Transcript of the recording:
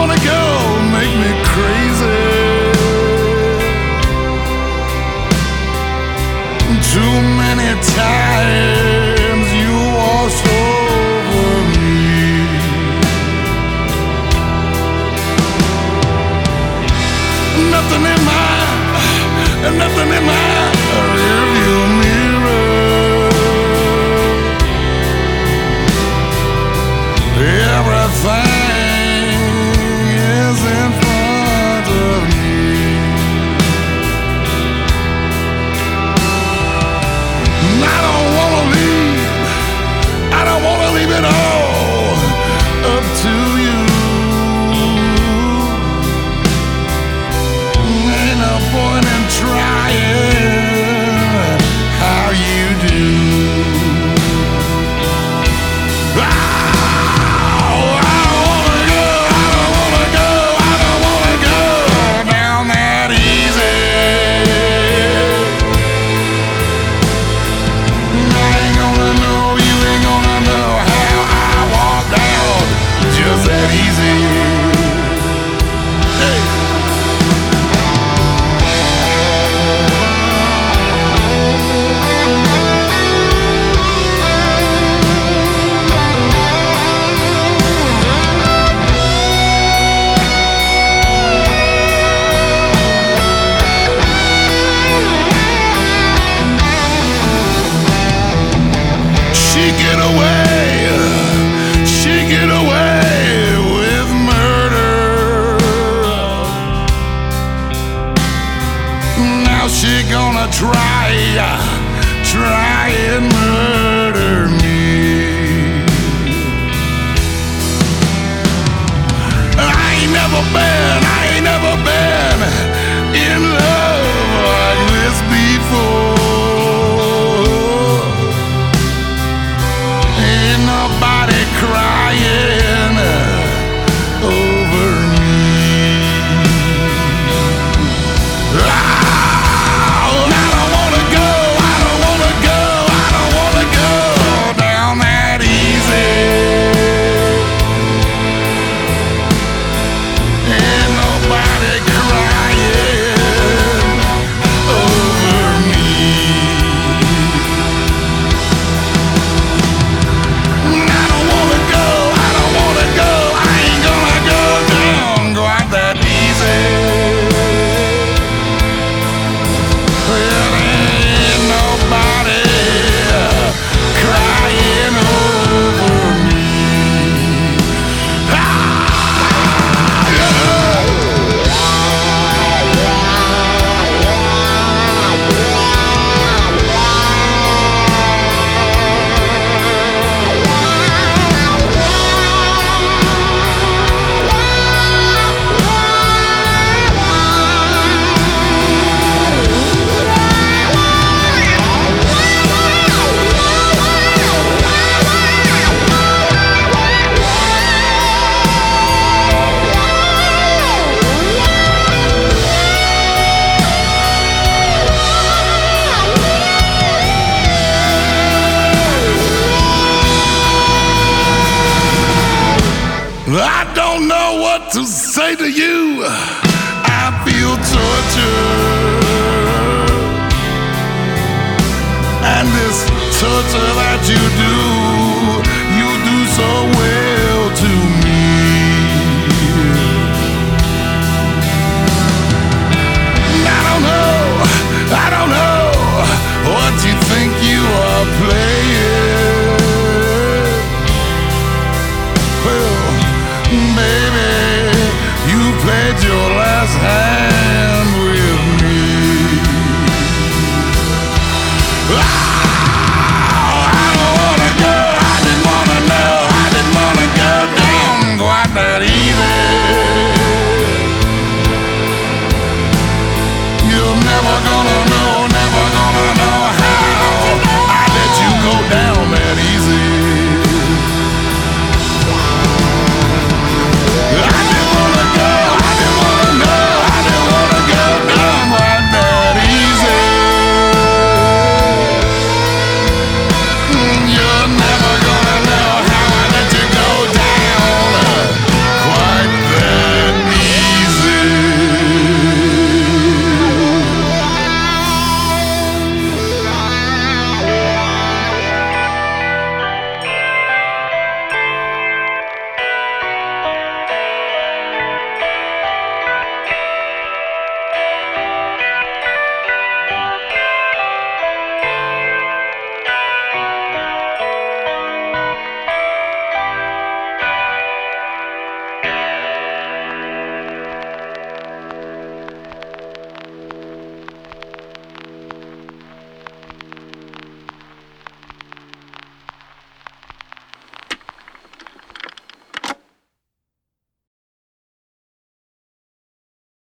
wanna go, make me crazy. Too many times you washed over me. Nothing in my rearview mirror. Everything is in front of me. And I don't wanna leave it all up to you. Ain't no point in trying how you do. I don't wanna go down that easy. I ain't gonna know, you ain't gonna know how I walk down just that easy. Hey. She get away with murder. Now she gonna try and murder me. I ain't never been in love like this before. Ain't nobody crying over me. I don't wanna go down that easy. Ain't nobody crying over me. I don't wanna go, I ain't gonna go down quite that easy. Well, ain't nobody crying over me. I don't know what to say to you. I feel torture, and this torture that you do so well.